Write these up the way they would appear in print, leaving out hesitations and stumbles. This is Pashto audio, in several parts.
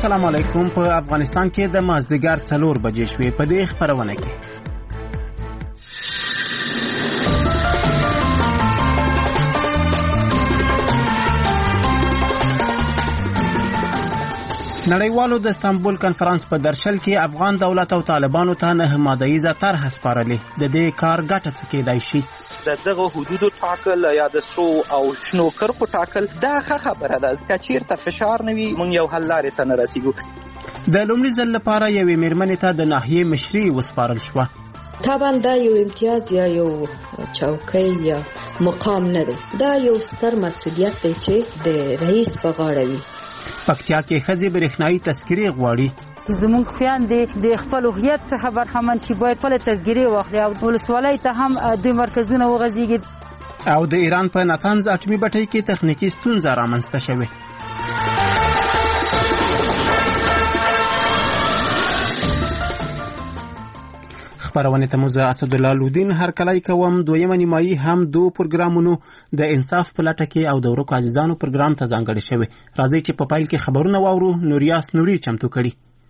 السلام علیکم. په افغانستان کې د مازدیګر 4 بجې شوې. په دې خبرونه کې نړیوالو د استانبول کنفرانس په درشل کې افغان دولت او طالبانو ته 9 ماده‌یزه طرح سپارلې. د دې کار ګټه څه کېدای شي؟ دغه حدودو ټاکل یا د سرو او شنو کرښو ټاکل دا ښه خبره ده. که چیرته فشار نه وي موږ یو حل لارې ته نه رسیږو. د لومړي ځل لپاره یوې میرمنې ته د ناحیې مشري وسپارل شوه. طبعا دا یو امتیاز یا یو چوکۍ یا مقام نه دی، دا یو ستر مسؤلیت دی چې د رئیس په غاړه وي. پکتیا کې ښځې برېښنایي تذکرې غواړي. زمونږ خویندې د خپل هویت څخه برخمن شي، باید خپل تذکرې واخلي او ولسوالۍ ته هم د مرکزونه وغځېږي. او د ایران په نتنز اټومي بټۍ کې تخنیکي ستونزه رامنځته شوې. خبرونه ته موزه اسدالله لودین هرکلی کوم. دویمه نیمایي هم 2 پروګرامونو د انصاف په لټه کې او د ورکو عزیزانو پروګرام ته ځانګړی شوی. راځي چې په پایل کې خبرونه واورو. نوریاس نوري چمتو کړي.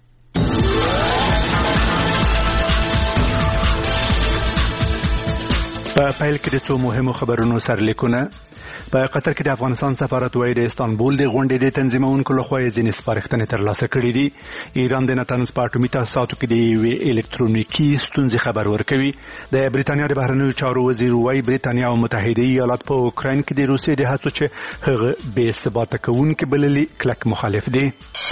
په پیل کې د څو مهمو خبرونو سرلیکونه. په قطر کې د افغانستان سفارت وایي د استانبول د غونډې د تنظیمونکو لخوا ځینې سپارښتنې ترلاسه کړې دي. ایران د نتنز په اټومي تاسیساتو کې د یوې الکترونیکي ستونزې خبر ورکوي. د بریتانیا د بهرنیو چارو وزیر وایي بریتانیا او متحده ایالات په اوکراین کې د روسیې د هڅو چې هغه بې ثباته کوونکې بللي کلک مخالف دي.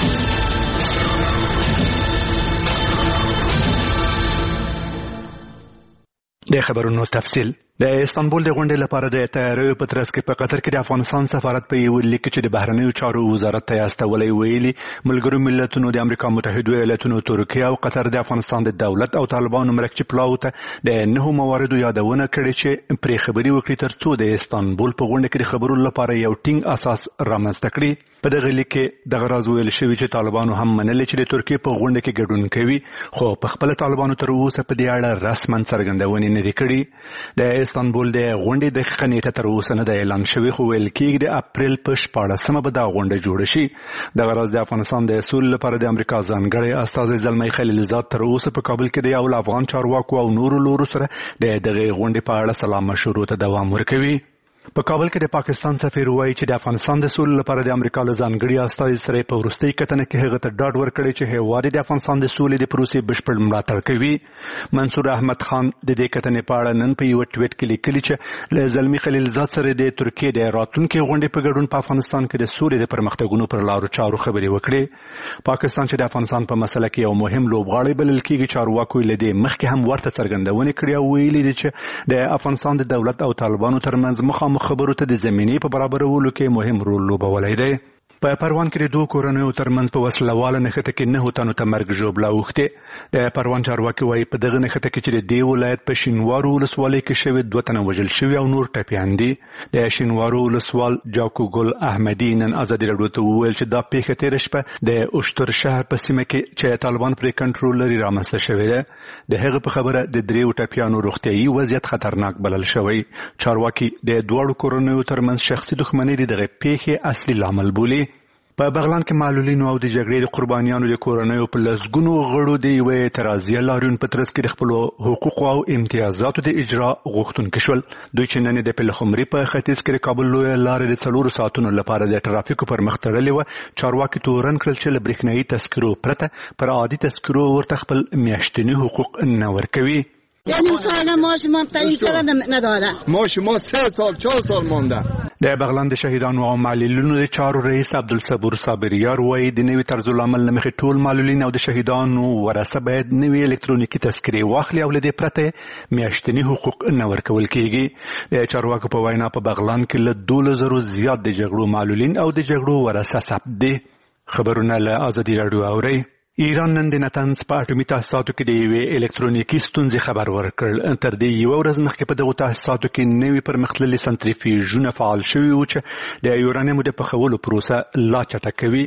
د خبرونو تفصیل. د استانبول د غونډې لپاره د تیاریو په ترڅ کې په قطر کې د افغانستان سفارت په یو لیک چې د بهرنیو چارو وزارت ته استولې ویلي ملګرو ملتونو د امریکا متحده ایالاتونو ترکیه او قطر د افغانستان د دولت او طالبانو مرکزي پلاو ته د 9 مواردو یادونه کړې چې پرې خبري وکړي ترڅو د استانبول په غونډه کې د خبرو لپاره یو ټینګ اساس رامنځته کړي. په دغه لیک کې دغه راز ویل شوی چې طالبانو هم منلي چې د ترکیه په غونډه کې ګډون کوي، خو په خپل طالبانو تر اوسه په دې اړه رسماً څرګندونې نه دي کړې. د استانبول د غونډې د نیټه تر اوسه نه ده اعلان شوی، خو ویل کېږي د اپریل په 14مه به دا غونډه جوړه شي. دغه راز د افغانستان د اصول لپاره د امریکا ځانګړی استازی زلمی خلیلزاد تر اوسه په کابل کې د یو افغان چارواکو او نورو لورو سره د دغه غونډې په اړه سلا مشورو ته دوام ورکوي. په کابل کې د پاکستان سفیر وایي چې د افغانستان د سولې لپاره د امریکا له ځانګړي استازي سره په وروستۍ کتنه کې هغه ته ډاډ ورکړی چې هیواد د افغانستان د سولې د پروسې بشپړ ملاتړ کوي. منصور احمد خان د دې کتنې په اړه نن په یو ټویټ کې لیکلي چې له زلمی خلیلزاد سره د ترکیې د راتلونکي غونډې په ګډون په افغانستان کې د سولې د پرمختګونو پر لارو چارو خبرې وکړي. پاکستان چې د افغانستان په مسله کې یو مهم لوبغاړی بلل کېږي، چارواکو یې له دې مخکې هم ورته څرګندونې کړې او ویلي دي چې د افغانستان د دولت او طالبانو ترمنځ مخامخ خبرو ته د زمینې په برابرولو کې مهم رول لوبولی دی. په پروان کې د 2 کورنیو ترمنځ په وسلواله نښته کې 9 تنو ته مرګ ژوبله اوښتې. د پروان چارواکي وایي په دغه نښته کې چې د دې ولایت په شینوارو ولسوالۍ کې شوي 2 تنه وژل شوي او نور ټپیان دي. د شینوارو ولسوال جاکو ګل احمدي نن ازادي راډیو ته وویل چې دا پیښه تېره شپه د اوشتر شهر په سیمه کې چې طالبان پرې کنټرول لري رامنځته شوې ده. د هغه په خبره د 3 ټپیانو روغتیایي وضعیت خطرناک بلل شوی. چارواکي د 2 کورنیو ترمنځ شخصي دښمنۍ دغه پیښې اصلي لامل بولي. په بغلان کې معلولینو او د جګړې د قربانیانو د کورنیو په لسګونو غړو د یوې اعتراضیه لاریون په ترڅ کې د خپلو حقوقو او امتیازاتو د اجرا غوښتونکي شول. دوی چې نن د پلخمري په ختیځ کې د کابل لویه لارې د 4 ساعتونو لپاره د ټرافیکو پر مخ تړلې وه. چارواکي تورن کړل چې له برېښنایي تذکرو پرته پر عادي تذکرو ورته خپل میاشتني حقوق نه ورکوي. یعنی سال ما شما تعیین کردن نداره. ما شما 3 سال 4 سال مونده. د بغلان د شهیدانو او معلولینو د چارو رئیس عبدالصبور صابریار وایي د نوي طرز العمل له مخې ټول معلولین او د شهیدانو ورثه باید نوي الکترونیکي تذکرې واخلي او له دې پرته میاشتني حقوق نه ورکول کېږي. د چارواکو په وینا په بغلان کې له 2000 زیات د جګړو معلولین او د جګړو ورثه ثبت دي. خبرونه له ازادي راډیو اورئ. ایران نن د نتنز په اټومي تاسیساتو کې د یوې الکترونیکي ستونزې خبر ورکړ. تر دې یوه ورځ مخکې په دغو تاسیساتو کې نوي پرمختللي سنتریفیوژونه فعال شوي وو چې د یورانیمو د پخولو پروسه لا چټکوي.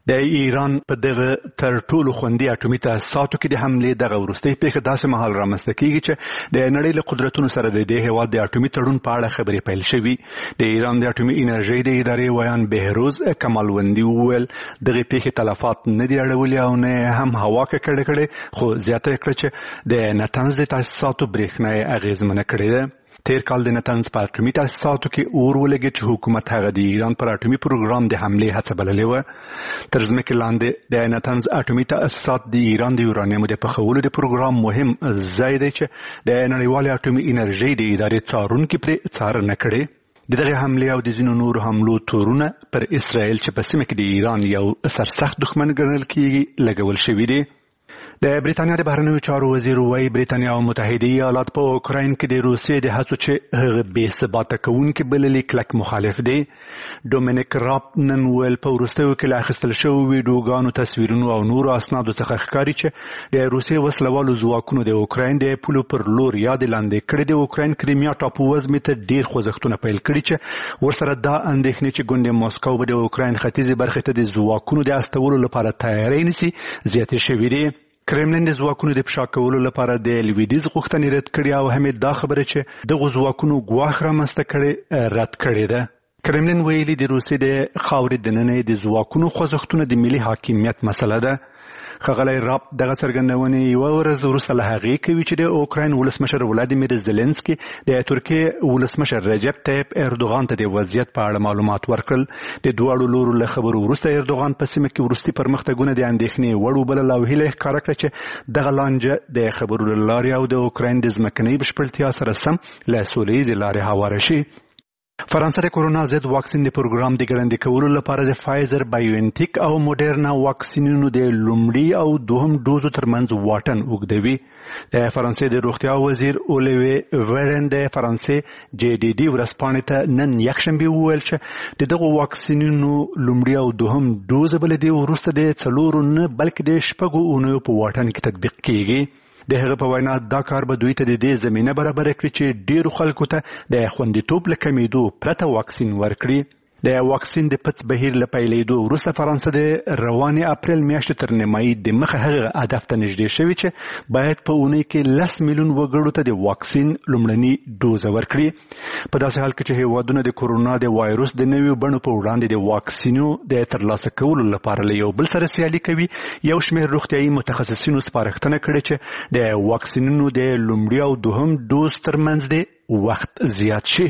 د ایران په دغه تر ټولو خوندي اټومي تاسیساتو کې د حملې دغه وروستۍ پیښه داسې مهال رامنځته کیږي چې د نړۍ له قدرتونو سره د دې هېواد د اټومي تړون په اړه خبرې پیل شوي. د ایران د اټومي انرژۍ د ادارې ویان بهروز کمالوندي وویل دغه پیښې تلفات نه دي اړولي او نه هم هوا ککړې خو زیاته کړه چې د نتنز د تاسیساتو برېښنا یې اغېزمنه کړې ده. تیر کال د نتنز په اټومي تاسیساتو کې اور ولګېد چې حکومت هغه د ایران پر اټومي پروګرام د حملې هڅه بللې وه. تر ځمکې لاندې د نتنز اټومي تاسیسات د ایران د یورانیمو د پخولو د پروګرام مهم ځای دی چې د نړیوالې اټومي انرژۍ د ادارې څارونکي پرې څارنه کړې. د دغه حملې او د ځینو نورو حملو تورونه پر اسرائیل چې په سیمه کې د ایران یو سرسخت دښمن ګڼل کیږي لګول شوي دي. د بریتانیا د بهرنیو چارو وزیر وایي بریتانیا او متحده ایالات په اوکراین کې د روسیې د هڅو چې هغه بې ثباته کوونکي بللي کلک مخالف دی. ډومینیک راب نن ویل په وروستیو کې له اخیستل شویو ویډیوګانو تصویرونو او نورو اسنادو څخه ښکاري چې د روسیې وسلوالو ځواکونو د اوکراین د پولو پر لور یا د لاندې کړي د اوکراین کریمیا ټاپو وزمې ته ډیر خوځښتونه پیل کړي چې ورسره دا اندېښنې چې ګوندې موسکو به د اوکراین ختیځې برخې ته د ځواکونو د استولو لپاره تیاری نیسي زیاتې شوي دي. کرملین د ځواکونو د فشا کولو لپاره د لویدیځ غوښتنې رد کړي او هم دا خبره چې دغه ځواکونو ګواښ رامنځته کړي رد کړې ده. کرملین ویلي د روسیې د خاورې دننه د ځواکونو خوځښتونه د ملي حاکمیت مسله ده. ښاغلی راب دغه څرګندونې یوه ورځ وروسته له هغې کوي چې د اوکراین ولسمشر ولادیمیر زیلنسکي د ترکیې ولسمشر رجب طیب اردوغان ته د وضعیت په اړه معلومات ورکړل. د دواړو لورو له خبرو وروسته اردوغان په سیمه کې وروستي پرمختګونه د اندېښنې وړ وبلل او هیله یې ښکاره کړه چې دغه لانجه د خبرو له لارې او د اوکراین د ځمکنۍ بشپړتیا سره سم له سوله ییزې لارې هواره شي. فرانسه د کورونا ضد واکسین د پروګرام د ګړندي کولو لپاره د فایزر بایوانټیک او موډرنا واکسینونو د لومړي او دوهم ډوزو ترمنځ واټن اوږدوي. د فرانسې د روغتیا وزیر اولیوی ورن د فرانسې جی ډي ډي ورځپاڼې ته نن یکشنبه وویل چې د دغو واکسینونو لومړي او دوهم ډوز به له دې وروسته د 4 نه بلکې د 6 اونیو په واټن کې تطبیق کیږي. د هغه په وینا دا کار به دوی ته د دې زمینه برابره کړي چې ډیرو خلکو ته د خوندیتوب له کمیدو پرته واکسین ورکړي. د واکسین د پڅ بهیر له پیلېدو وروسته فرانسه د روانې اپریل میاشتې تر نیمایي د مخه هغه هدف ته نږدې شوي چې باید په اونۍ کې 10 میلیون وګړو ته د واکسین لومړني ډوزه ورکړي. په داسې حال کې چې هیوادونه د کورونا د وایروس د نویو بڼو په وړاندې د واکسینو د ترلاسه کولو لپاره له یو بل سره سیالي کوي، یو شمېر روغتیایي متخصصینو سپارښتنه کړې چې د واکسینونو د لومړي او دوهم ډوز ترمنځ د وخت زیات شي.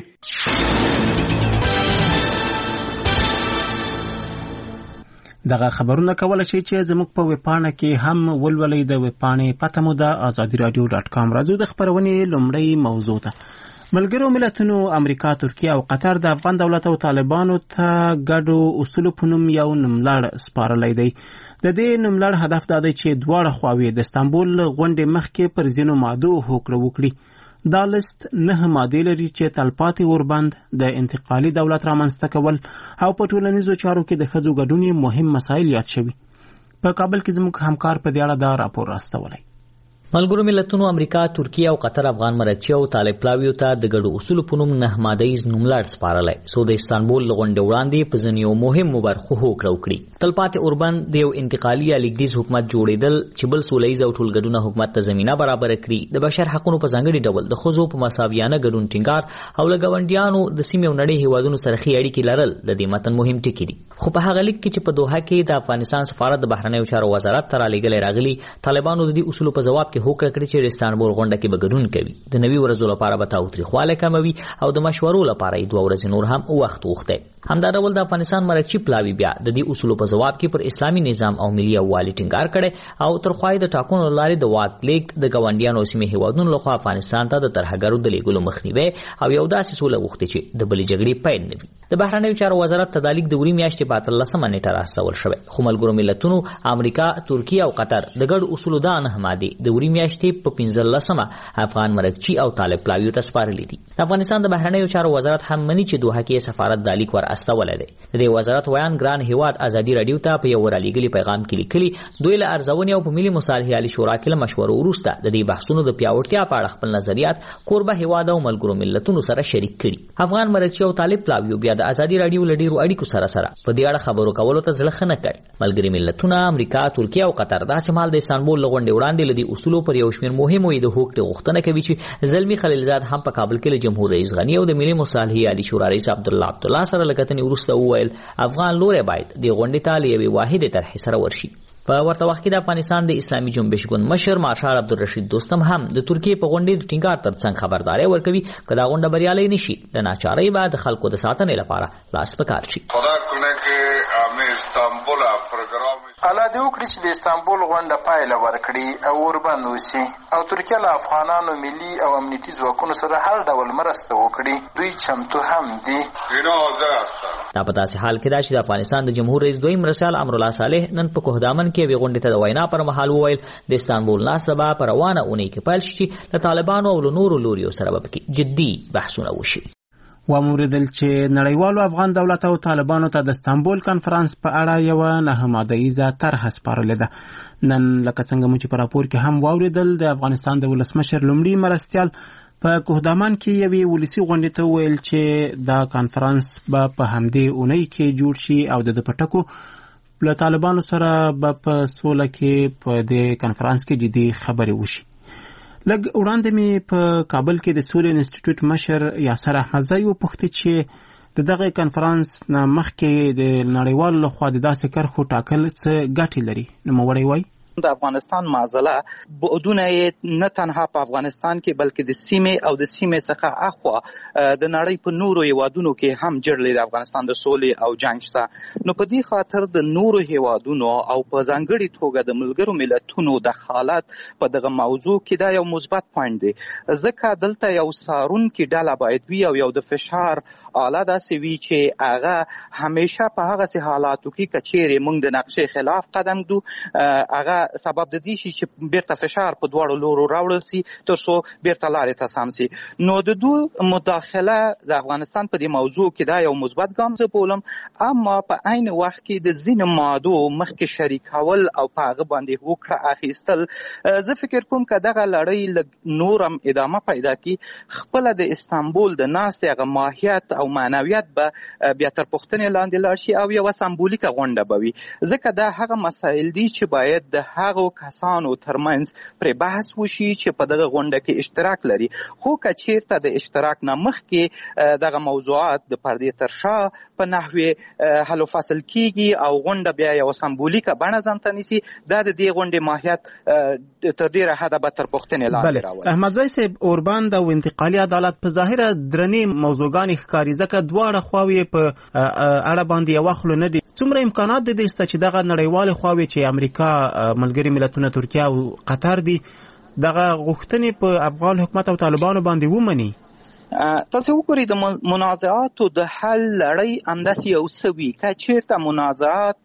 دغه خبرونه کولای شي چې زموږ په ویبپاڼه کې هم ولولئ. د ویبپاڼې پته مو ده azadiradio.com. راځو د خبرونې لومړی موضوع ته. ملګرو ملتونو امریکا، ترکیه او قطر د افغان دولت او طالبانو ته ګډو اصولو په نوم یو نوملړ سپارلی دی. د دې نوملړ هدف دا دی چې دواړه خواوې د استانبول غونډې مخکې پر ځینو مادو هوکړه وکړي. دا لست 9 مادې لري چې تلپاتې اوربند، د انتقالي دولت رامنځته کول او په ټولنیزو چارو کې د ښځو ګډون مهم مسایل یاد شوي. په کابل کې زموږ همکار په دې اړه دا راپور راستولی. ملګرو ملتونو امریکا، ترکیه او قطر افغان مرچی او طالب پلاویو ته د ګډو اصولو په نوم 9 مادیز نوملړ سپارلی، څو د استانبول غونډې وړاندې په ځینو مهمو برخو هوکړه وکړي. تلپاتې اوربند د یو انتقالي یا لیکدیز حکومت جوړېدل چې بل سوله ییز او ټولګډونه حکومت ته زمینه برابره کړي، د بشر حقونو په ځانګړي ډول د ښځو په مساویانه ګډون ټینګار او له ګاونډیانو د سیمې او نړۍ هیوادونو سره ښې اړیکې لرل د دې متن مهم ټکي دي. خو په هغه لیک کې چې په دوحه کې د افغانستان سفارت د بهرنیو چارو وزارت ته رالیږلی راغلي، طالبانو د دې اصولو په ځواب کې هوکړه کړې چې استانبول غونډه کې به ګډون کوي، د نوي ورځو لپاره به تاوتریخوالی کموي او د مشورو لپاره یې 2 ورځې نور هم وخت غوښتی. همدا ډول د افغانستان مرکچی پلاوی بیا د دې اصولو په ځواب کې پر اسلامي نظام او ملي یووالي ټینګار کړی او تر خوای د ټاکنو لارې د واک لیږد د ګاونډیانو سیمې هیوادونو لخوا افغانستان ته د ترهګرو د لیږلو مخنیوی او یو داسې سوله غوښتي چې د بلې جګړې پیل نه وي. د بهرنیو چارو وزارت ته د لیک د وړي میاشتې په 13 نیټه راستول شوی، خو ملګرو ملتونو امریکا، ترکیه او قطر د ګډو اصولو دا 9 مادې د وړي میاشتې په 15 افغان مرکچی او طالب پلاویو ته سپارلې دي. د افغانستان د بهرنیو چارو وزارت هم مني چې دوحه کې سفارت د لیک ور استولې دی. د وزارت ویان ګران هیواد ازادي رادیو ته په یو ورالېږلي پیغام کې لیکلي دوی له ارزونې او په ملي مصالحې عالی شورا کې له مشورو وروسته د دې بحثونو د پیاوړتیا په اړه خپل نظریات کوربه هیواد او ملګرو ملتونو سره شریک کړي. افغان مرچی او طالب پلاویو بیا د ازادي رادیو له ډیرو اړیکو سره په دې اړه خبرو کولو ته ځل خنه کړ. ملګري ملتونه امریکا، ترکیه او قطر دا چې مال د استانبول لغونډې وړاندې لدی اصولو پر یو شمېر مهمو د حقوق غوښتنه کوي چې زلمی خلیلزاد هم په کابل کې له جمهور رئیس غنی او د ملي مصالحې عالی شورا رئیس عبدالله سره لکتنې وروسته وویل افغان لوري باید د غونډې ته له یوې واحدې طرحې سره ورشي. په ورته وخت کې د افغانستان د اسلامي جنبش ګوند مشر مارشال عبدالرشید دوستم هم د ترکیه په غونډې د ټینګار ترڅنګ خبرداري ورکوي چې دا غونډه بریالۍ نشي د ناچارۍ بعد خلکو د ساتنې لپاره لاس پکار شي. الله دې وکړي چې د استانبول غونډه پایله ورکړي او وربند وسی او ترکیه له افغانانو ملي او امنیتي ځواکونو سره هر ډول مرسته وکړي. دوی چمتو هم دي. دا په داسې حال کې دا چې د افغانستان د جمهور رئیس دویم مرسال امرالله صالح نن په کوهدامن کې وی غونډې ته د وینا پر مهال وویل د استانبول ناسبه پر روانه اونۍ کې پیل شي له طالبانو او نورو لوریو سره به جدي بحثونه وشي. وموردل چې نړیوالو افغان دولت او طالبانو ته د استانبول کانفرنس په اړه یو نه مادهیزه طرح سپارلې ده. نن لکه څنګه مو چې په راپور کې هم واوریدل د افغانستان د ولسمشر لومړي مرستیال په کوهدامن کې یوې ولسی غونډې ته ویل چې دا کانفرنس به په همدې اونۍ کې جوړ شي او د پټکو له طالبانو سره به په سوله کې په دې کانفرنس کې جدي خبرې وشي. لږ وړاندې مې په کابل کې د سولې انسټیټیوټ مشر یاسر احمدزی وپوښتل چې د دغه کانفرنس نه مخکې د نړیوالو لخوا د داسې کرښو ټاکل څه ګټې لري. نوموړی وایي د افغانستان معضله بعدونه نه تنها په افغانستان کې بلکې د سیمې او د سیمې څخه اخوا د نړۍ په نورو هیوادونو کې هم جړلې د افغانستان د سولې او جنګ شته. نو په دې خاطر د نورو هیوادونو او په ځانګړي توګه د ملګرو ملتونو دخالت په دغه موضوع کې دا یو مثبت پوینټ دی. ځکه دلته یو سارونکې ډله باید وي او یو د فشار آله داسې وي چې هغه همیشه په هغه حالاتو کې کچېرې موږ د نقشې خلاف قدم ږدو هغه سبب د دې شي چې بیرته فشار په دواړو لورو راوړل سي تر څو بیرته لارې ته سم سي. نو د دوی مداخله د افغانستان په دې موضوع کې دا یو مثبت ګام زه بولم. اما په عین وخت کې د ځینو مادو مخکې شریکول او په هغه باندې وکړه اخیستل زه فکر کوم که دغه لړۍ نورم ادامه پیدا کړي خپل د استانبول د ناستې هغه ماهیت او معنویت به بیا تر پوښتنې لاندې لاړ شي او یوه سمبولیکه غونډه به وي. ځکه دا هغه مسایل دي چې باید د هغو کسانو ترمنځ پر بحث وشي چې په دغه غونډه کې اشتراک لري. خو که چیرته د اشتراک نه مخکې دغه موضوعات د پردې تر شا په نحوې حل و فصل کیږي او غونډه بیا یو سمبولیکه بڼه ځان ته نیسي دا د دې غونډې ماهیت تر ډیره حده به تر پوښتنې لاندې راولي. احمدزی صاحب اوربند او انتقالي عدالت په ظاهره درنې موضوعګانې ښکاري ځکه دواړه خواوې په اړه باندې یو خلو نه دي. څومره امکانات د دې شته چې دغه نړیوالې خواوې چې امریکا، ملګري ملتونه، ترکیه او قطر دي دغه غوښتنې په افغان حکومت او طالبانو باندې ومني؟ تاسو وګورئ د منازعاتو د حل لړۍ همداسې یو څه وي. که چیرته منازعات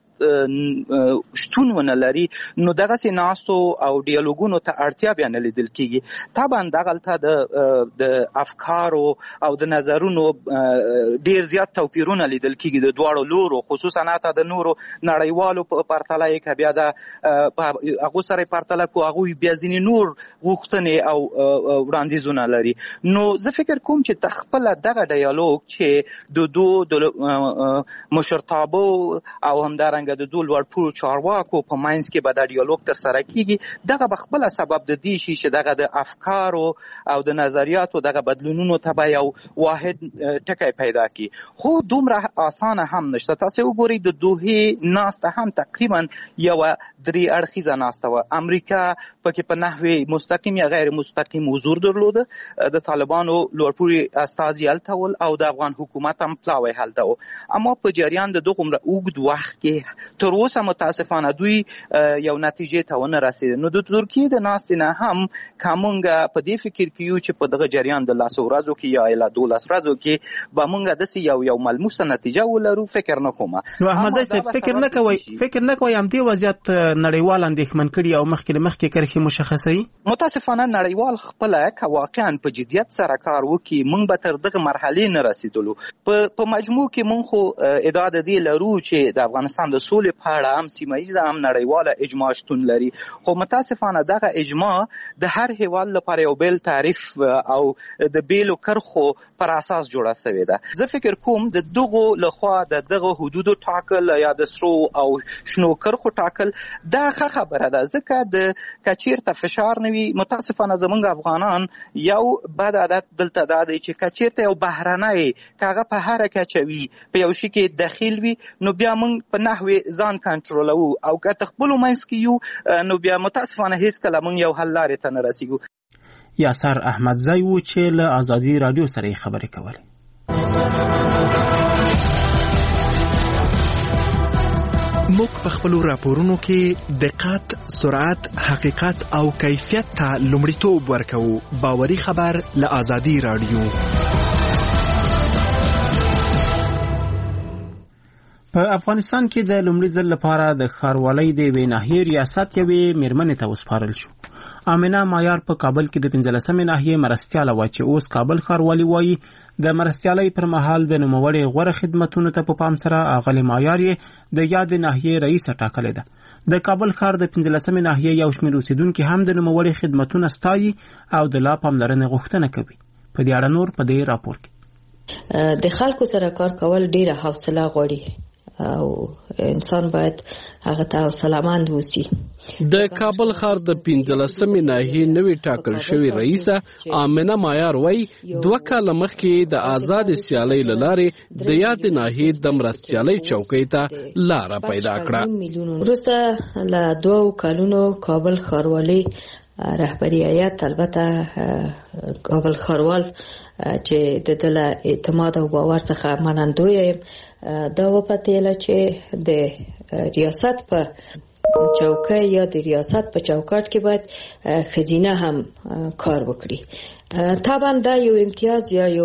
شتون ونه لري نو دغسې ناستو او ډیالوګونو ته اړتیا بیا نه لیدل کېږي. طبعا دغلته د افکارو او د نظرونو ډیر زیات توپیرونه لیدل کېږي د دواړو لورو، خصوصا حتی د نورو نړیوالو په پرتله یې که بیا د هغو سره یې پرتله کړو هغوی بیا ځینې نور غوښتنې او وړاندیزونه لري. نو زه فکر کوم چې خپله دغه ډیالوګ چې د دو مشرتابو او همدارنګه د دوه لوړپوړو چارواکو په منځ کې به دا ډیالوګ ترسره کیږي دغه به خپله سبب د دې شي چې دغه د افکارو او د نظریاتو دغه بدلونونو ته به یو واحد ټکی پیدا کړي. خو دومره اسانه هم نشته. تاسو وګورئ د دوحې ناسته هم تقریبا یوه درې اړخیزه ناسته وه. امریکا پکې په نحوې مستقیم یا غیر مستقیم حضور درلوده. د طالبانو لوړپوړي استازي هلته ول او د افغان حکومت هم پلاوی هلته و. اما په جریان د دغومره اوږد وخت کې تر اوسه متاسفانه دوی یو نتیجې ته ونه رسېدل. نو د ترکیې د ناستې نه هم که موږ په دې فکر کې یو چې په دغه جریان د 10 ورځو کې یا اله 12 ورځو کې به موږ داسې یو ملموسه نتیجه ولرو، فکر نه کوم. نو احمد صاحب فکر نه کوي هم دې وضعیت نړیوال اندېښمن کړي او مخکې کرښې مشخصوي؟ متاسفانه نړیوال خپله که واقعا په جدیت سره کار وکړي موږ به تر دغه مرحلې نه رسېدلو. په مجموع کې موږ خو ادعا د دې لرو چې د افغانستان د سولې په اړه هم سیمه هم نړیواله اجماع شتون لري، خو متاسفانه دغه اجماع د هر هیواد لپاره یو بیل تعریف او د بیلو کرښو پر اساس جوړه شوې ده. زه فکر کوم د دغو لخوا د دغه حدودو ټاکل یا د سرو او شنو کرښو ټاکل دا ښه خبره ده، ځکه د کچیرته فشار نه وي. متاسفانه زمونږ افغانان یو بد عادت دلته دا دی چې کچیرته یو بهرنی کاغه په هر کچوي په یو شي کې داخل وي نو بیا موږ په نحوې ځان کنټرولو، او که تخپلو منځ کې یو نو بیا متاسفانه هیڅ کله موږ یو حل لارې ته نه رسیږو. یاسر احمدزی و چې له آزادي رادیو سره خبرې کولې. موږ په خپلو راپورونو کې دقت، سرعت، حقیقت او کیفیت ته لومړیتوب ورکوو. باوري خبر له آزادي رادیو. په افغانستان کې د لومړي ځل لپاره د ښاروالۍ د یوې ناحیې ریاست یوې میرمنې ته وسپارل شو. آمنه مایار په کابل کې د 15مې ناحیې مرستیاله وه چې اوس کابل ښاروالي وایي د مرستیالۍ پر مهال د نوموړې غوره خدمتونو ته په پام سره اغلې مایار یې د یاد ناحیې رئیسه ټاکلې ده. د کابل ښار د 15مې ناحیې یو شمېر اوسیدونکي هم د نوموړې خدمتونه ستایي او د لا پاملرنې غوښتنه کوي. په دې اړه نور په دې راپور کې. د خلکو سره کار کول ډیره حوصله غواړي او انسان باید هغه ته حوصله‌مند اوسي. د کابل ښار د 15مې ناحیې نوې ټاکل شوې رئیسه آمنه مایار وایي 2 کاله مخکې د آزاد سیالۍ له لارې د یاد ناحیې د مرستیالۍ چوکۍ ته لاره پیدا کړه. وروسته له 2 کالونو کابل ښاروالي رهبری هیئت، البته کابل ښاروال چې د دل اعتماد او باور څخه منندوی یم، دا وپتیله چې د ریاست په چوکۍ یا د ریاست په چوکاټ کې باید خزینه هم کار وکړي. طبعا دا یو امتیاز یا یو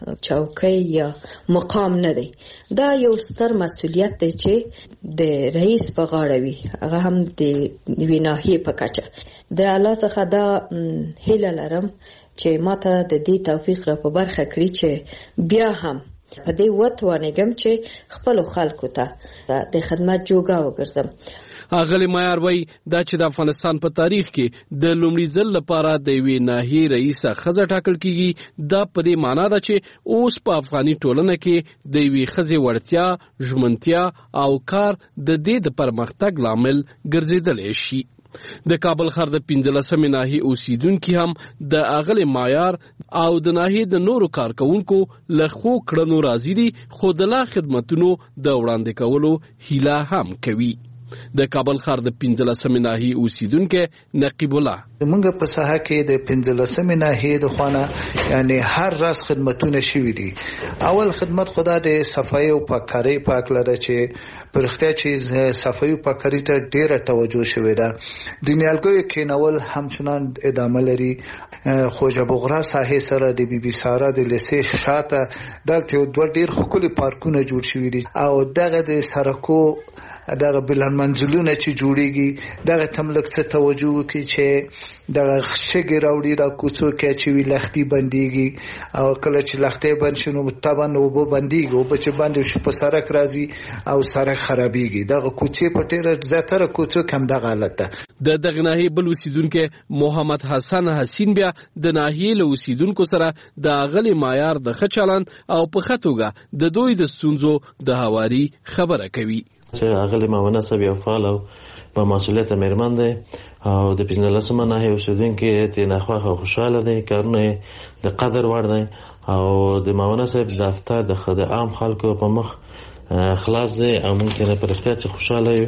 چوکۍ یا مقام نه دی، دا یو ستر مسؤلیت دی چې د رئیس په غاړه وي، هغه هم د یوې ناحیې په کچه. د الله څخه دا هیله لرم چې ماته د دې توفیق را په برخه کړي چې بیا هم په دې وتوانېږم چې خپل خلکو ته د خدمت جوګه وګرځم. اغلی مایار وای دا چې د افغانستان په تاریخ کې د لومړي ځل لپاره د یوې ناحیې رئیسه ښځه ټاکل کیږي، دا په دې معنا ده چې اوس په افغاني ټولنه کې د یوې ښځې وړتیا، ژمنتیا او کار د دې د پرمختګ لامل ګرځېدلی شي. د کابل ښار د 15مې ناحیې اوسیدونکي هم د اغلی مایار او د ناحیې د نورو کارکونکو له ښو کړنو راضي دي، خو د لا خدمتونو د وړاندې کولو هیله هم کوي. د کابل ښار د 15مې ناحیې اوسیدونکي نقیب الله: موږ په ساحه کې د 15مې ناحیې د خوانه یعنی هر راز خدمتونه شوي دي. اول خدمت خدا د صفایي او پاککارۍ پاک لره چې پرختیا چې صفایي او پاککارۍ ته ډیره توجه شوې ده. د نیالګیو کینول همچنان ادامه لري. خوجه بغرا ساحې سره د بي بي سارا د لسې شاته دلته 2 ډیر ښکلي پارکونه جوړ شوي دي او دغه د سرکو دغه بلند منزلونه چې جوړیږي دغه تملک څه توجه وکړي چې دغه شګې راوړي را کوڅو کې چې وی لختي بنديږي او کله چې لختي بند شنو طبعا وبو بنديږي او چې باندې شو په سرک راځي او سرک خرابيږي دغه کوڅې په ټیره زیاتره کوڅو کم دغه حالت ده. د دغه ناحیې بل اوسیدونکو محمد حسن حسین بیا د ناحیې له اوسیدونکو سره د اغلی معیار د خچلان او په خطوګه د دوی د ستونزو د هواري خبره کوي. چې اغلی ماونه صاحب یو فعال او په مسؤلیت مېرمن دی او د 15مه ناحیې اوسیدونکي ته ناخوښه خوشاله دي، کارونه د قدر وړ دي او د ماونه صاحب دفتر د عام خلکو په مخ خلاص دی او ممکنه پر اختیار چې خوشاله یو.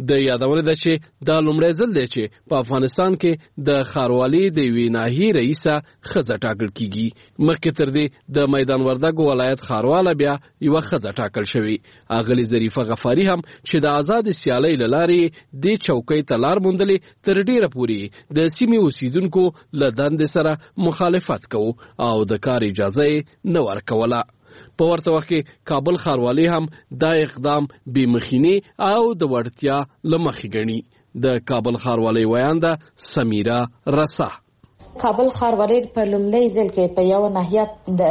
د یادونه ده چې دا لومړی ځل دی چې په افغانستان کې د ښاروالۍ د یوې ناحیې رئیسه ښځه ټاکل کیږي. مخکې تر دې د میدان وردګو ولایت ښارواله بیا یوه ښځه ټاکل شوې. اغلې ظریفه غفاري هم چې د آزادې سیالۍ له لارې دې چوکۍ ته لار موندلې تر ډېره پورې د سیمې اوسیدونکو له دندې سره مخالفت کوو او د کار اجازه یې نه ورکوله. په ورته وخت کې کابل ښاروالۍ هم دا اقدام بې مخینې او د وړتیا له مخې ګڼي. د کابل ښاروالۍ ویانده سمیرا رسا: کابل ښاروالۍ په لومړي ځل کې په یو ناحیه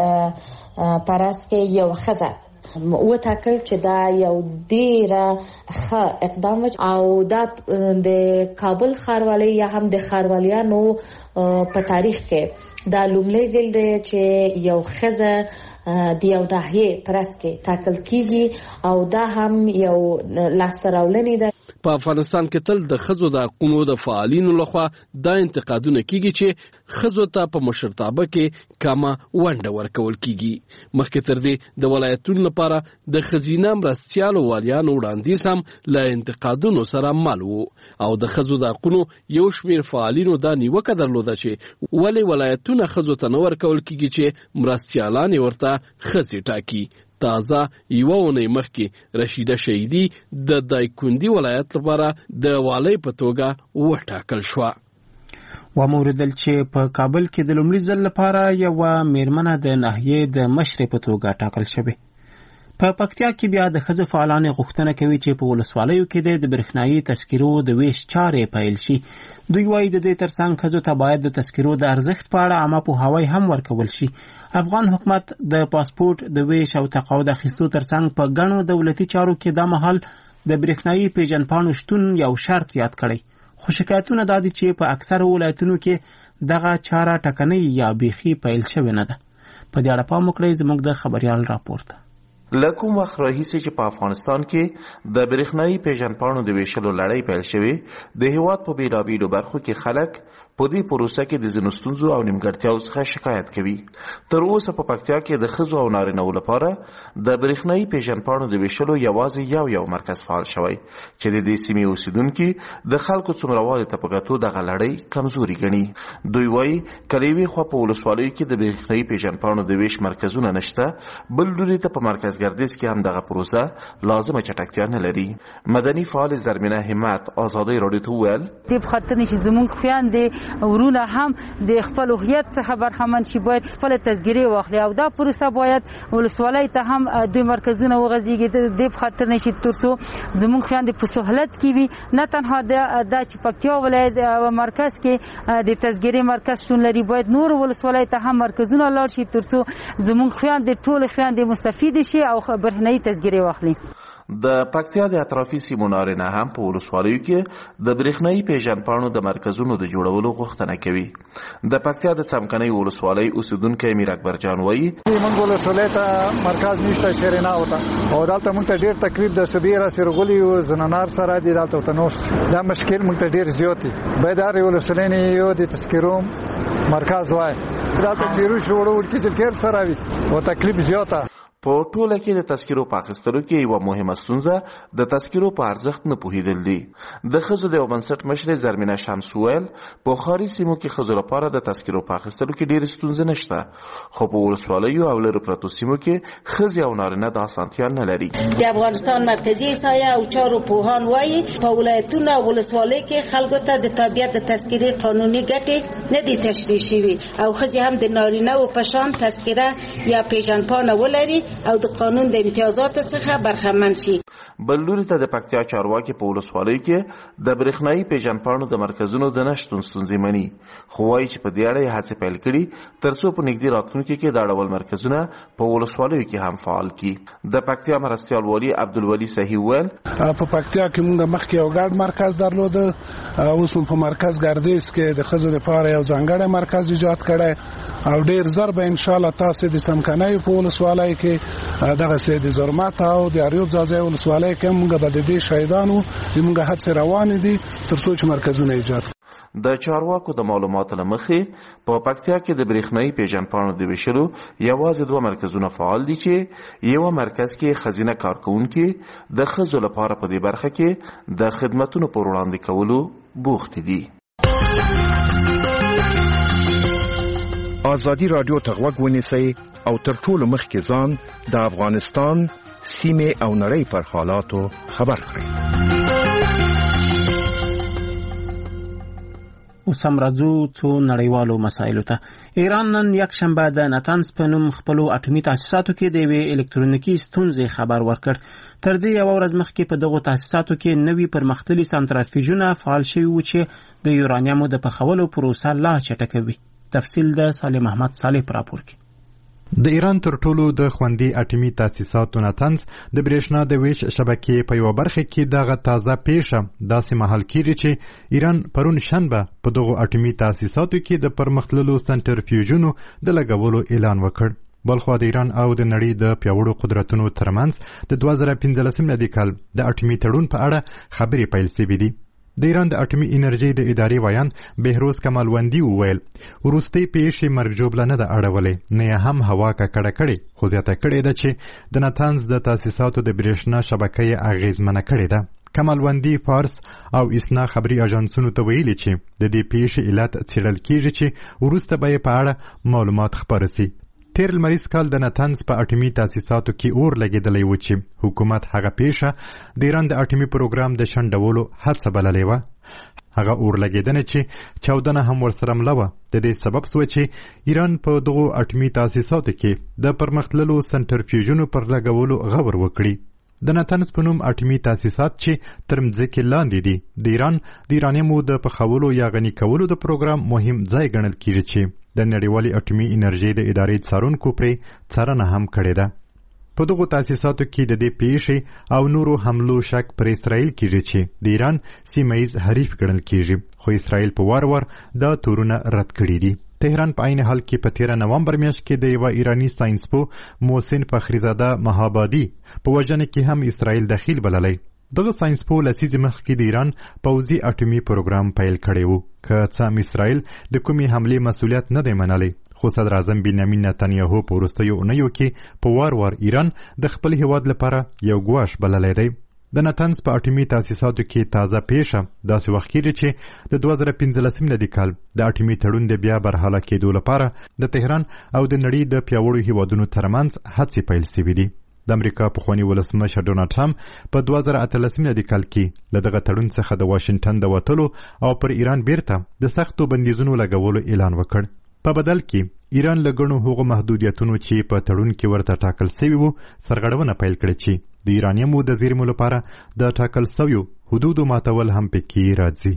پرس کې یو ښځه وټاکل چې دا یو ډېره ښه اقدام او دا د کابل ښاروالۍ یا هم د ښاروالیانو په تاریخ کې دا لومړی ځل دی چې یو ښځه د یو ناحیې پرس کې ټاکل کیږي او دا هم یو لاسته راوړنې ده. په افغانستان کې تل د ښځو د حقونو د فعالینو لخوا دا انتقادونه کیږي چې ښځو ته په مشرتابه کې کمه ونډه ورکول کیږي. مخکې تر دې د ولایتونو لپاره د ښځینه مرستیالو والیانو وړاندیز هم له انتقادونو سره مل و او د ښځو د حقونو یو شمېر فعالینو دا نیوکه درلوده چې ولې ولایتونه ښځو ته نه ورکول کیږي چې مرستیالان یې ورته ښځې ټاکي. تازه یوه اونۍ مخکې رشیده شهیدي د دایکنډي ولایت لپاره د والۍ په توګه وټاکل شوه. وموردل چې په کابل کې د لومړي ځل لپاره یوه میرمنه د ناحیې د مشرې په توګه ټاکل شوې. په پکتیا کې بیا د ښځو فعالانې غوښتنه کوي چې په ولسوالیو کې د برېښنایي تذکرو د ویش چارې پیل شي. دوی وایي د دې ترڅنګ ښځو ته باید د تذکرو د ارزښت په اړه عامه پوهاوی هم ورکول شي. افغان حکومت د پاسپورت د ویش او تقاعد اخیستو ترڅنګ په ګڼو دولتي چارو کې دا مهال د برېښنایي پیژندپاڼو شتون یو شرط یاد کړی. خو شکایتونه دا دي چې په اکثره ولایتونو کې دغه چاره ټکنۍ یا بیخي پیل شوې نه ده. په دې اړه پام وکړئ زموږ د خبریال راپورته. لکوم وخت راهیسې چې په افغانستان کې د برېښنایي پیژندپاڼو د ویشلو لړۍ پیل شوې، د هېواد په بېلابېلو برخو کې خلک په دې پروسه کې د ځینو ستونزو او نیمګړتیاو څخه شکایت کوي. تر اوسه په پکتیا کې د ښځو او نارینه‌و لپاره د برېښنایي پیژندپاڼو د ویشلو یوازې یو مرکز فعال شوی چې د دې سیمې اوسیدونکي د خلکو څومروالي ته په کتو دغه لړۍ کمزوري ګڼي. دوی وایي که له یوې خوا په ولسوالیو کې د برېښنایي پیژندپاڼو د ویش مرکزونه نشته، بل لوري ته په مرکز ګردیز کې هم دغه پروسه لازمه چټکتیا نه لري. مدني فعال زرمینه همت آزادۍ راډیو ته وویل: دې په خاطر چې زموږ خویندې ورونه هم د خپل هویت څخه برخمن شي، باید خپل تذکیره واخلي او دا پروسه باید ولسوالۍ ته هم دوی مرکزونه وغځېږي. دې په خاطر نشي ترڅو زموږ خویندې په سهولت کې وي. نه تنها دا چې پکتیا ولایت مرکز کې د تذکیره مرکز شتون لري، باید نور ولسوالۍ ته هم مرکزونه لاړ شي ترڅو زموږ خویندې ټول خویندې مستفید شي او برېښنایي تذکیره واخلي. د پکتیا د اطرافي سیمو نارینه هم په ولسوالیو کې د برېښنایي پیژندپاڼو د مرکزونو د جوړولو غوښتنه کوي. د پکتیا د څمکنۍ ولسوالۍ اوسیدونکی میر اکبر جان وایي: موږ ولسوالۍ ته مرکز نشته، شیرینه وته او دلته موږ ته ډېر تکلیف د سبیره سرغولي او زنانار سره دی. دلته ته نو دا مشکل موږ ته ډېر زیات دی. باید هر ولسوالۍ یو د تذکرو مرکز وای. دلته چیرې شوړو ورکې کېر سره وي او تکلیف زیاته. په ټوله کې د تذکرو په اخیستلو کې یوه مهمه ستونزه د تذکرو په ارزښت نه پوهېدل دي. د ښځو د یو بنسټ مشرې زرمینه شمس وویل: په ښاري سیمو کې ښځو لپاره د تذکرو په اخیستلو کې ډېرې ستونزې نشته، خو په ولسوالیو او لرې پرتو سیمو کې ښځې او نارینه د اسانتیا نه لري. د افغانستان مرکزي سایه او چارو پوهان وایي په ولایتونو او ولسوالۍ کې خلکو ته د تابعیت د تذکرې قانوني ګټې نه دي تشریح شوي او ښځې هم د نارینه‌و په شان تذکره یا پیژندپاڼه ولري او د قانون د امتیازاتو څخه برخمن شي. بل لوري ته د پکتیا چارواکي په ولسوالیو کې د برېښنایي پیژندپاڼو د مرکزونو د نشتون ستونزې مني، خو وایي چې په دې اړه یې هڅې پیل کړي ترڅو په نږدې راتلونکي کې دا ډول مرکزونه په ولسوالیو کې هم فعال کړي. د پکتیا مرستیال والي عبدالولي صحیح ویل: په پکتیا کې موږ مخکې یو ګډ مرکز درلوده، اوس په مرکز ګردیز کې د ښځو لپاره یو ځانګړی مرکز ایجاد کړی او ډېر زر به ان شاء الله تاسو د څمکنۍ په ولسوالۍ کې دغه سي د زرمت او د اریوب ځاځي ولسوالۍ کې موږ به د دې شهیدانو موږ هڅې روانې دي ترڅو چې مرکزونه ایجاد. د چارواکو د معلوماتو له مخې په پکتیا کې د برېښنايي پیژندپاڼو د ویشلو یوازې 2 مرکزونه فعال دي چې یو مرکز کې ښځینه کارکوونکي د ښځو لپاره په دې برخه کې د خدمتونو پر وړاندې کولو بوخت دي. آزادی رادیو ته غوږ ونیسئ او تر ټولو مخکې ځان د افغانستان سیمې او نړۍ پر حالاتو خبر کړئ. اوس هم راځو څو نړیوالو مسایلو ته. ایران نن یکشنبه د نتنز په نوم خپلو اټومي تاسیساتو کې د یوې الکترونیکي ستونزې خبر ورکړ. تر دې یوه ورځ مخکې په دغو تاسیساتو کې نوي پرمختللي سانتریفیوژونه فعال شوي وو چې د یورانیمو د پخولو پروسه لا چټکوي. تفصیل د صالح محمد صالح پر راپور کې. د ایران تر ټولو د خوندي اټومي تاسیساتو نتنز د برېښنا د ویش شبکې په یوه برخه کې دغه تازه پیښه داسې مهال کېږي چې ایران پرون شنبه په دغو اټومي تاسیساتو کې د پرمختللو سنټرفیوژونو د لګولو اعلان وکړ. بلخوا د ایران او د نړۍ د پیاوړو قدرتونو ترمنځ د 2015 میلادي کال د اټومي تړون په اړه خبرې پیل شوې دي. د ایران د اټومي انرژي د ادارې ویان بهروز کمالوندي وویل وروستۍ پیښې مرګ ژوبله نه ده اړولې، نه یې هم هوا ککړه کړې، خو زیاته کړې ده چې د نتنز د تاسیساتو د برېښنا شبکه یې اغېزمنه کړې ده. کمالوندي فارس او اسنا خبري اژانسونو ته ویلي چې د دې پیښې علت څېړل کېږي چې وروسته به یې په اړه معلومات خپاره سي. تیر لمریز کال د نتنز په اټومي تاسیساتو کې اور لګېدلی و چې حکومت هغه پیښه د ایران د اټومي پروګرام د شنډولو هڅه بللې وه. هغه اور لګېدنه چې چاودنه هم ورسره مله وه د دې سبب سوه چې ایران په دغو اټومي تاسیساتو کې د پرمختللو سنټرفیوژونو پر لګولو غور وکړي. د نتنز په نوم اټومي تاسیسات چې تر مځکې لاندې دي د ایران د یورانیمو د پخولو یا غني کولو د پروګرام مهم ځای ګڼل کېږي چې د نړیوالې اټومي انرژۍ د ادارې څارونکو پرې څارنه هم کړې ده. په دغو تاسیساتو کې د دې پیښې او نورو حملو شک پر اسرائیل کېږي چې د ایران سیمه ییز حریف ګڼل کېږي، خو اسرائیل په وار وار دا تورونه رد کړي دي. تهران په عین حال کې په 13 نومبر میاشت کې د یوه ایرانی ساینسپو محسن فخریزاده مهابادي په وژنه کې هم اسرائیل دخیل بللی. دغه ساینسپو لسیزې مخکې د ایران پوځي اټومي پروګرام پیل کړی و. که څه هم اسرائیل د کومې حملې مسؤلیت نه دی منلی، خو صدر اعظم بنیامین نتنیاهو په وروستیو اونیو کې په وار وار ایران د خپل هیواد لپاره یو ګواښ بللی دی. د نتنز په اټومي تاسیساتو کې تازه پیښه داسې وخت کېږي چې د 2015 میلادي کال د اټومي تړون د بیا برحاله کېدو لپاره د تهران او د نړۍ د پیاوړو هیوادونو ترمنځ هڅې پیل شوي دي. د امریکا پخواني ولسمشر ډونالډ ټرمپ په 2018 میلادي کال کې له دغه تړون څخه د واشنګټن د وتلو او پر ایران بیرته د سختو بندیزونو لګولو اعلان وکړ. په بدل کې ایران له ګڼو هغو محدودیتونو چې په تړون کې ورته ټاکل شوي وو سرغړونه پیل کړې چې د ایرانیمو د زیرمو لپاره د ټاکل شویو حدودو ماتول هم پکې راځي.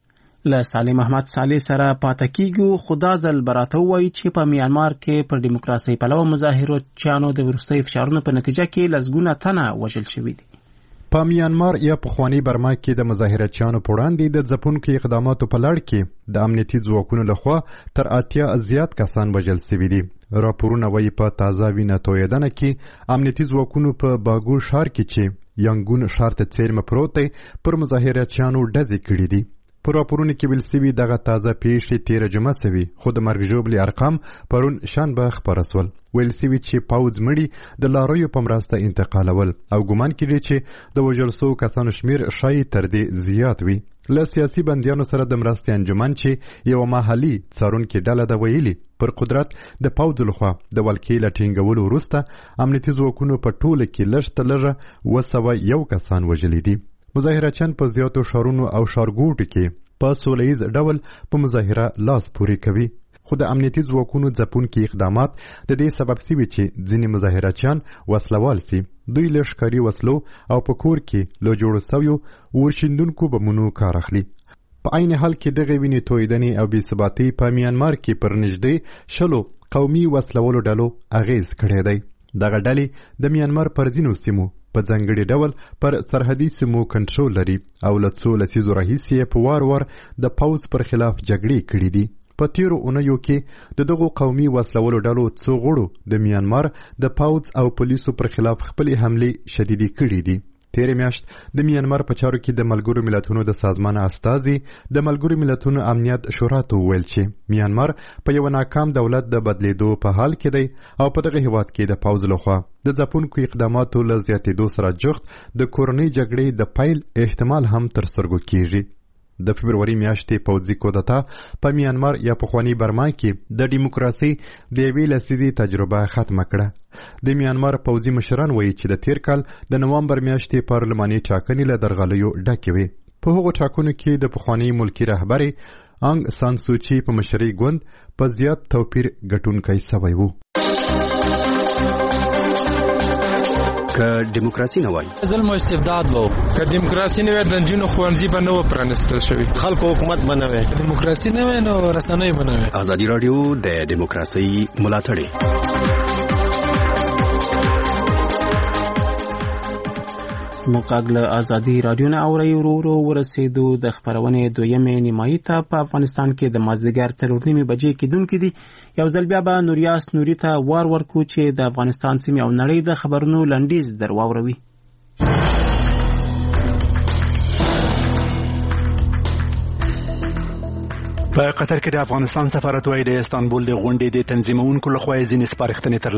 له صالح محمد صالح سره پاته کیږو. خدا ځل براته وایي چې په میانمار کې پر دیموکراسۍ پلوه مظاهرچیانو د وروستیو فشارونو په نتیجه کې لسګونه تنه وژل شوي دي. په میانمار یا پخواني برما کې د مظاهرچیانو په وړاندې د ځپونکو اقداماتو په لړ کې د امنیتي ځواکونو لخوا تر 80 زیات کسان وژل شوي دي. راپورونه وایي په تازه وینه تویدنه کې امنیتي ځواکونو په باګو ښار کې چې یانګون ښار ته څیرمه پروت دی پر مظاهرچیانو ډزې کړي دي. په راپورونو کې ویل شوي دغه تازه پیښې تېره جمعه شوي، خو د مرګ ژوبلې ارقام پرون شنبه خپاره سول. ویل شوي چې پوځ مړي د لاریو په مرسته انتقالول او ګمان کېږي چې د وژل شوو کسانو شمیر ښایي تر دې زیات وي. له سیاسي بندیانو سره د مرستې انجمن چې یوه محلي څارونکې ډله ده ویلي پر قدرت د پوځ لخوا د ولکې له ټینګولو وروسته امنیتي ځواکونو په ټوله کې لږ تر لږه 201 کسان وژلي دي. مظاهرچیان په زیاتو ښارونو او ښارګوټو کې په سوله ییز ډول په مظاهره لاس پورې کوي، خو د امنیتي ځواکونو ځپونکي اقدامات د دې سبب شوي چې ځینې مظاهرچیان وسلوال سي. دوی له ښکاري وسلو او په کور کې له جوړو سویو ورشیندونکو بمونو کار اخلي. په عین حال کې دغه وینې تویدنې او بېثباتۍ په میانمار کې پر نږدې 10 قومي وسلولو ډلو اغیز کړی دی. دغه ډلې د میانمار پر ځینو سیمو په ځانګړي ډول پر سرحدي سیمو کنټرول لري او له څو لسیزو راهیسې په وار وار د پوځ پر خلاف جګړې کړي دي. په تیرو اونیو کې د دغو قومي وسلولو ډلو څو غړو د میانمار د پوځ او پولیسو پر خلاف خپلې حملې شدیدې کړي دي. تیرې میاشت د میانمار په چارو کې د ملګرو ملتونو د سازمان استازي د ملګرو ملتونو امنیت شورا ته وویل چې میانمار په یو ناکام دولت د بدلیدو په حال کې دی او په دغه هیواد کې د پوځ لخوا د ځپونکو اقداماتو له زیاتېدو سره جفت د کورنۍ جګړې د پیل احتمال هم تر سترګو کیږي. د فبروري میاشتې پوځي کودتا په میانمار یا پخواني برما کې د دیموکراسي د یوې لسیزې تجربه ختمه کړه. د میانمار پوځي مشران وایي چې د تیر کال د نوامبر میاشتې پارلماني ټاکنې له درغلیو ډکې وې. په هغو ټاکنو کې د پخواني ملکي رهبرې انګ سان سوچي په مشرۍ ګوند په زیات توپیر ګټونکی سوی و. که دیموکراسي نه وای ظلم او استبداد وو. که دیموکراسي نه وای د نجونو ښوونځي به نه و پرانیستل شوي. خلکو حکومت به نه وای. دیموکراسي نه وای نو رسنۍ به نه وای. ازادي راډیو د دیموکراسي ملاتړ زموږ غږ له ازادي راډیو نه اورئ. ورو ورسېدو د خپرونې دویمې نیمایي ته. په افغانستان کې د مازدیګر 4:30 بجې کېدونکې دي. یو ځل بیا به نوریاس نوري ته وار ورکو چې د افغانستان سیمې او نړۍ د خبرونو لنډیز در واوروي. په قطر کې د افغانستان سفارت وايي د استانبول د غونډې د تنظیمونکو لخوا ځینې سپارښتنې